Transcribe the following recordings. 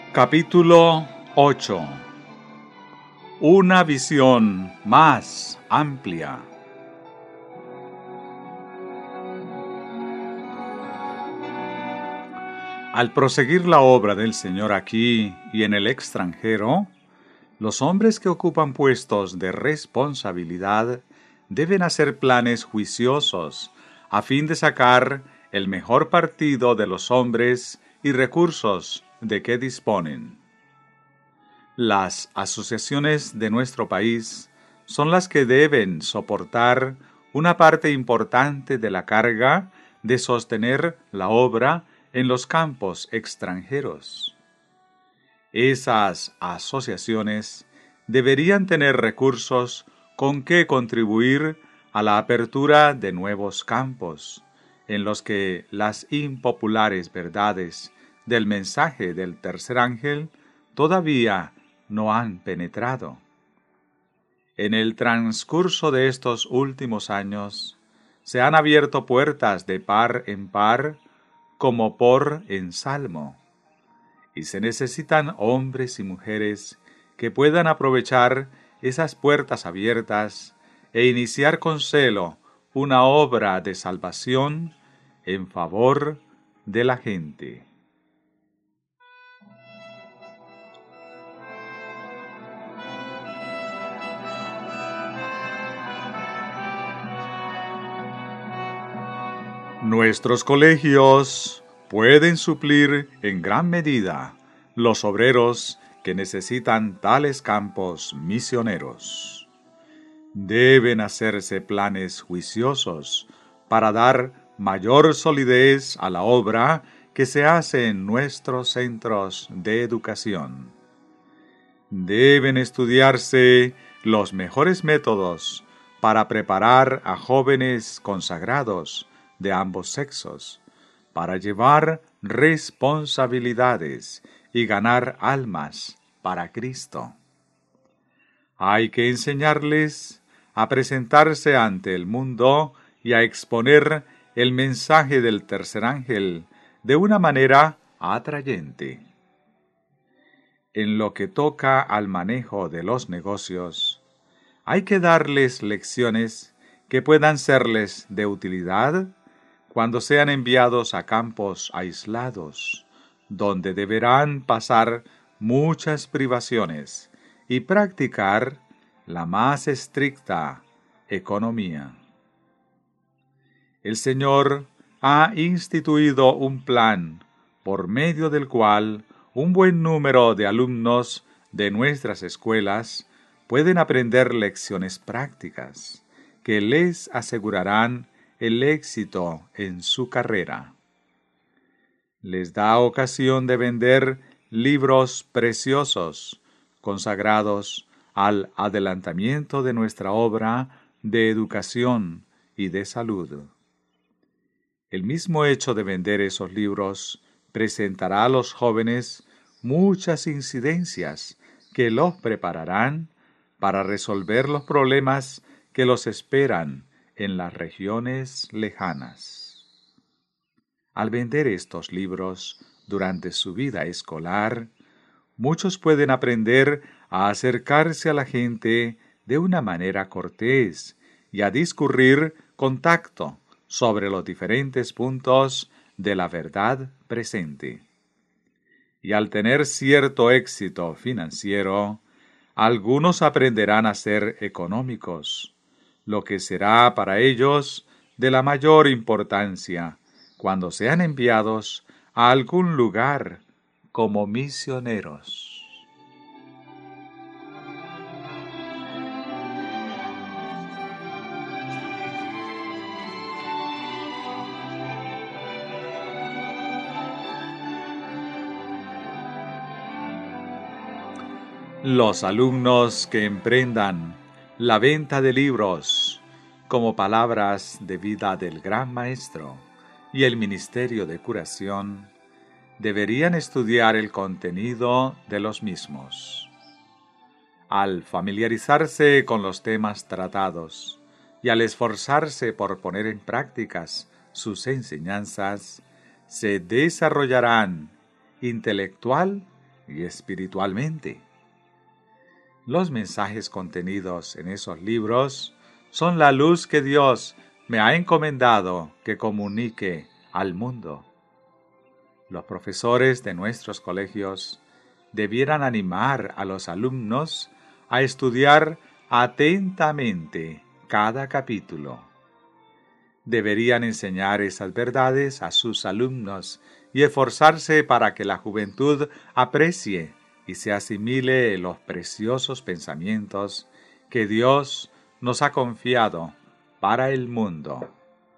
Capítulo 8. Una visión más amplia. Al proseguir la obra del Señor aquí y en el extranjero, los hombres que ocupan puestos de responsabilidad deben hacer planes juiciosos a fin de sacar el mejor partido de los hombres y recursos de que disponen. Las asociaciones de nuestro país son las que deben soportar una parte importante de la carga de sostener la obra en los campos extranjeros. Esas asociaciones deberían tener recursos con que contribuir a la apertura de nuevos campos, en los que las impopulares verdades del mensaje del tercer ángel todavía no han penetrado. En el transcurso de estos últimos años, se han abierto puertas de par en par como por ensalmo, y se necesitan hombres y mujeres que puedan aprovechar esas puertas abiertas e iniciar con celo una obra de salvación en favor de la gente. Nuestros colegios pueden suplir en gran medida los obreros que necesitan tales campos misioneros. Deben hacerse planes juiciosos para dar mayor solidez a la obra que se hace en nuestros centros de educación. Deben estudiarse los mejores métodos para preparar a jóvenes consagrados de ambos sexos, para llevar responsabilidades y ganar almas para Cristo. Hay que enseñarles a presentarse ante el mundo y a exponer el mensaje del tercer ángel de una manera atrayente. En lo que toca al manejo de los negocios, hay que darles lecciones que puedan serles de utilidad cuando sean enviados a campos aislados, donde deberán pasar muchas privaciones y practicar la más estricta economía. El Señor ha instituido un plan por medio del cual un buen número de alumnos de nuestras escuelas pueden aprender lecciones prácticas que les asegurarán el éxito en su carrera. Les da ocasión de vender libros preciosos, consagrados al adelantamiento de nuestra obra de educación y de salud. El mismo hecho de vender esos libros presentará a los jóvenes muchas incidencias que los prepararán para resolver los problemas que los esperan en las regiones lejanas. Al vender estos libros durante su vida escolar, muchos pueden aprender a acercarse a la gente de una manera cortés y a discurrir con tacto sobre los diferentes puntos de la verdad presente. Y al tener cierto éxito financiero, algunos aprenderán a ser económicos, lo que será para ellos de la mayor importancia cuando sean enviados a algún lugar como misioneros. Los alumnos que emprendan la venta de libros como palabras de vida del Gran Maestro y el ministerio de curación deberían estudiar el contenido de los mismos. Al familiarizarse con los temas tratados y al esforzarse por poner en prácticas sus enseñanzas, se desarrollarán intelectual y espiritualmente. Los mensajes contenidos en esos libros son la luz que Dios me ha encomendado que comunique al mundo. Los profesores de nuestros colegios debieran animar a los alumnos a estudiar atentamente cada capítulo. Deberían enseñar esas verdades a sus alumnos y esforzarse para que la juventud aprecie y se asimile los preciosos pensamientos que Dios nos ha confiado para el mundo.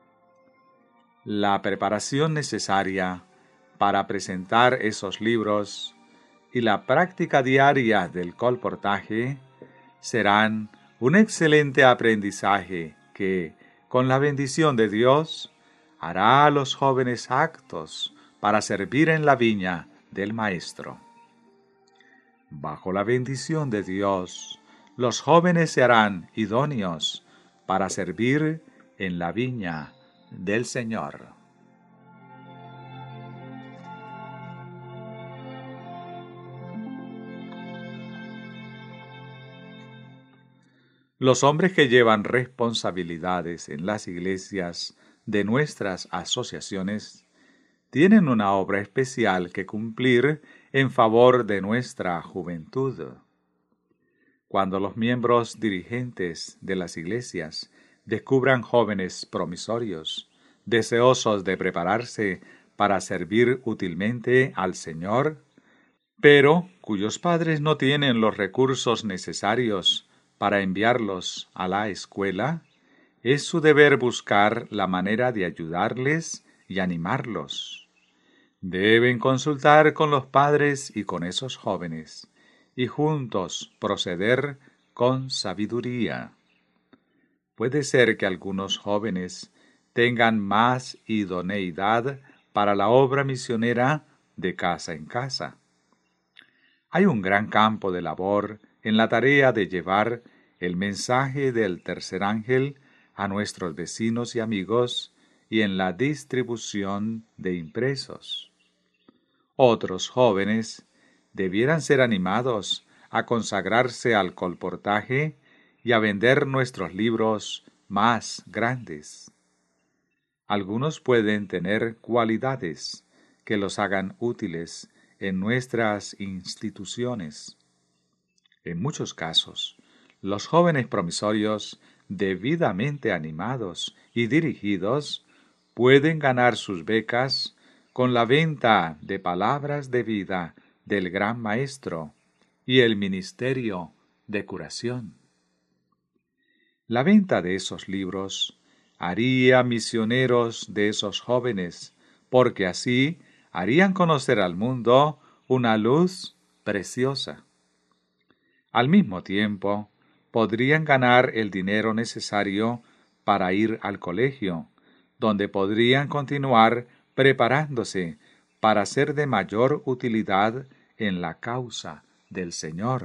La preparación necesaria para presentar esos libros y la práctica diaria del colportaje serán un excelente aprendizaje que, con la bendición de Dios, hará a los jóvenes aptos para servir en la viña del Maestro. Bajo la bendición de Dios, los jóvenes se harán idóneos para servir en la viña del Señor. Los hombres que llevan responsabilidades en las iglesias de nuestras asociaciones tienen una obra especial que cumplir en favor de nuestra juventud. Cuando los miembros dirigentes de las iglesias descubran jóvenes promisorios, deseosos de prepararse para servir útilmente al Señor, pero cuyos padres no tienen los recursos necesarios para enviarlos a la escuela, es su deber buscar la manera de ayudarles y animarlos. Deben consultar con los padres y con esos jóvenes, y juntos proceder con sabiduría. Puede ser que algunos jóvenes tengan más idoneidad para la obra misionera de casa en casa. Hay un gran campo de labor en la tarea de llevar el mensaje del tercer ángel a nuestros vecinos y amigos y en la distribución de impresos. Otros jóvenes debieran ser animados a consagrarse al colportaje y a vender nuestros libros más grandes. Algunos pueden tener cualidades que los hagan útiles en nuestras instituciones. En muchos casos, los jóvenes promisorios, debidamente animados y dirigidos, pueden ganar sus becas con la venta de palabras de vida del Gran Maestro y el ministerio de curación. La venta de esos libros haría misioneros de esos jóvenes, porque así harían conocer al mundo una luz preciosa. Al mismo tiempo, podrían ganar el dinero necesario para ir al colegio, donde podrían continuar preparándose para ser de mayor utilidad en la causa del Señor.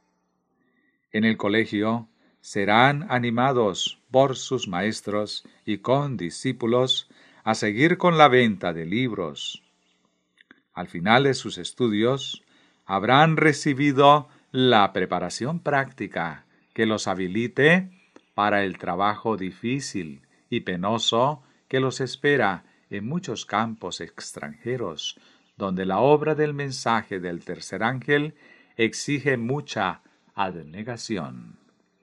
En el colegio serán animados por sus maestros y condiscípulos a seguir con la venta de libros. Al final de sus estudios, habrán recibido la preparación práctica que los habilite para el trabajo difícil y penoso que los espera en muchos campos extranjeros, donde la obra del mensaje del tercer ángel exige mucha abnegación.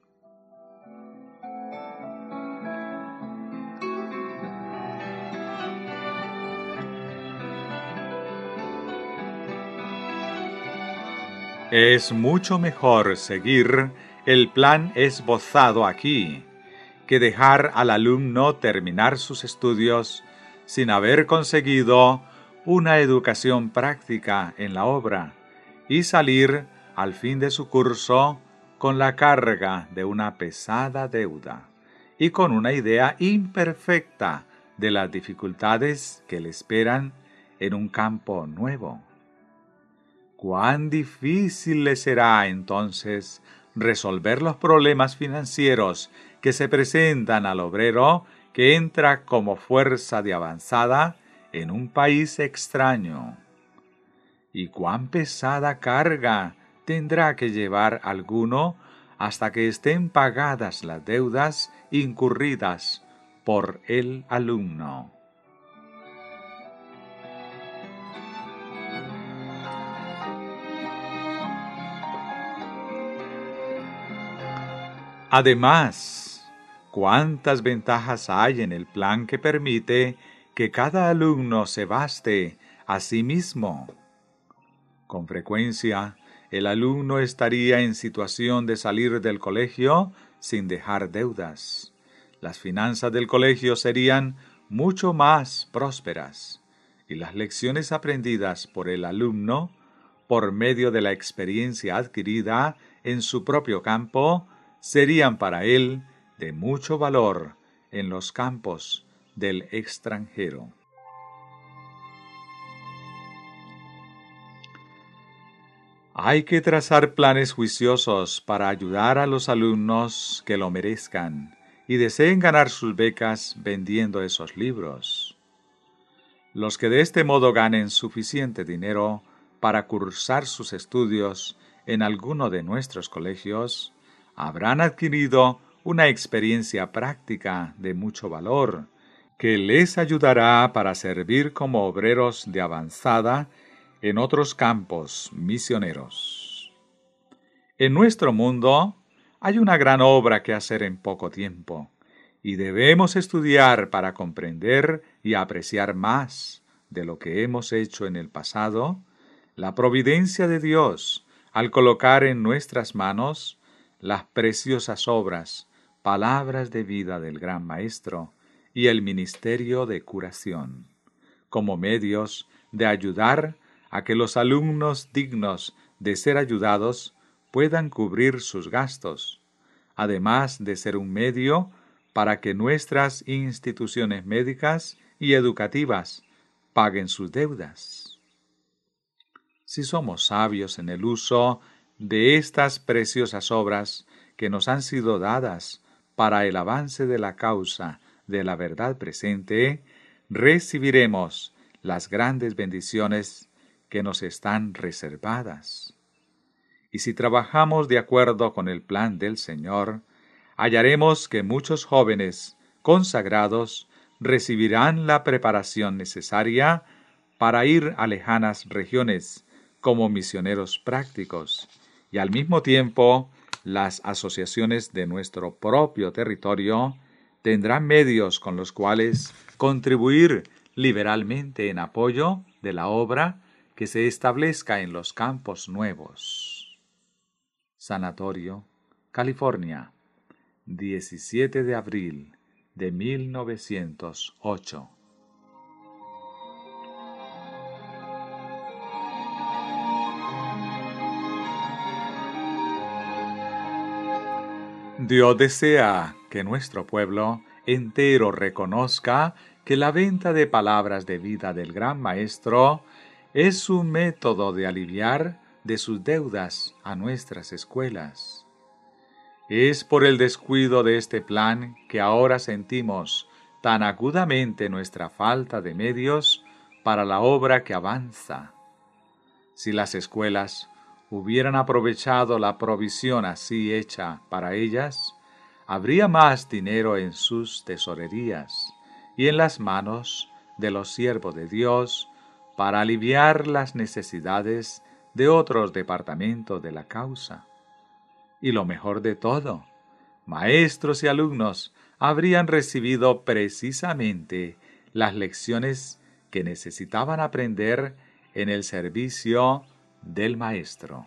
Es mucho mejor seguir el plan esbozado aquí que dejar al alumno terminar sus estudios sin haber conseguido una educación práctica en la obra y salir al fin de su curso con la carga de una pesada deuda y con una idea imperfecta de las dificultades que le esperan en un campo nuevo. Cuán difícil le será entonces resolver los problemas financieros que se presentan al obrero que entra como fuerza de avanzada en un país extraño. ¿Y cuán pesada carga tendrá que llevar alguno hasta que estén pagadas las deudas incurridas por el alumno? Además, ¿cuántas ventajas hay en el plan que permite que cada alumno se baste a sí mismo? Con frecuencia, el alumno estaría en situación de salir del colegio sin dejar deudas. Las finanzas del colegio serían mucho más prósperas y las lecciones aprendidas por el alumno, por medio de la experiencia adquirida en su propio campo, serían para él de mucho valor en los campos del extranjero. Hay que trazar planes juiciosos para ayudar a los alumnos que lo merezcan y deseen ganar sus becas vendiendo esos libros. Los que de este modo ganen suficiente dinero para cursar sus estudios en alguno de nuestros colegios, habrán adquirido una experiencia práctica de mucho valor, que les ayudará para servir como obreros de avanzada en otros campos misioneros. En nuestro mundo hay una gran obra que hacer en poco tiempo, y debemos estudiar para comprender y apreciar más de lo que hemos hecho en el pasado, la providencia de Dios al colocar en nuestras manos las preciosas obras, palabras de vida del Gran Maestro y el ministerio de curación, como medios de ayudar a que los alumnos dignos de ser ayudados puedan cubrir sus gastos, además de ser un medio para que nuestras instituciones médicas y educativas paguen sus deudas. Si somos sabios en el uso de estas preciosas obras que nos han sido dadas para el avance de la causa de la verdad presente, recibiremos las grandes bendiciones que nos están reservadas. Y si trabajamos de acuerdo con el plan del Señor, hallaremos que muchos jóvenes consagrados recibirán la preparación necesaria para ir a lejanas regiones como misioneros prácticos, y al mismo tiempo las asociaciones de nuestro propio territorio tendrán medios con los cuales contribuir liberalmente en apoyo de la obra que se establezca en los campos nuevos. Sanatorio, California, 17 de abril de 1908. Dios desea que nuestro pueblo entero reconozca que la venta de palabras de vida del Gran Maestro es un método de aliviar de sus deudas a nuestras escuelas. Es por el descuido de este plan que ahora sentimos tan agudamente nuestra falta de medios para la obra que avanza. Si las escuelas hubieran aprovechado la provisión así hecha para ellas, habría más dinero en sus tesorerías y en las manos de los siervos de Dios para aliviar las necesidades de otros departamentos de la causa. Y lo mejor de todo, maestros y alumnos habrían recibido precisamente las lecciones que necesitaban aprender en el servicio del Maestro.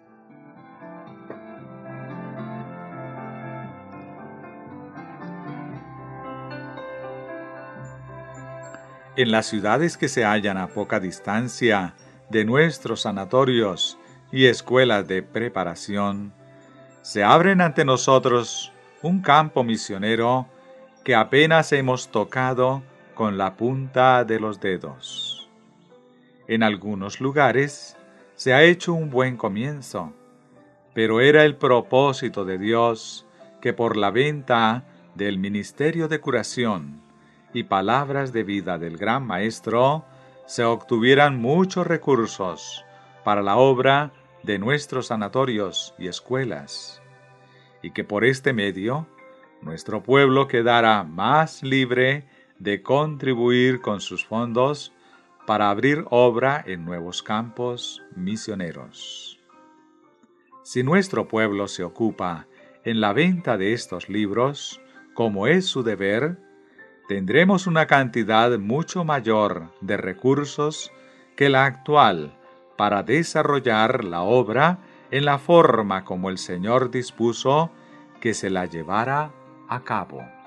En las ciudades que se hallan a poca distancia de nuestros sanatorios y escuelas de preparación, se abren ante nosotros un campo misionero que apenas hemos tocado con la punta de los dedos. En algunos lugares se ha hecho un buen comienzo, pero era el propósito de Dios que por la venta del ministerio de curación y palabras de vida del Gran Maestro se obtuvieran muchos recursos para la obra de nuestros sanatorios y escuelas, y que por este medio nuestro pueblo quedará más libre de contribuir con sus fondos para abrir obra en nuevos campos misioneros. Si nuestro pueblo se ocupa en la venta de estos libros, como es su deber, tendremos una cantidad mucho mayor de recursos que la actual para desarrollar la obra en la forma como el Señor dispuso que se la llevara a cabo.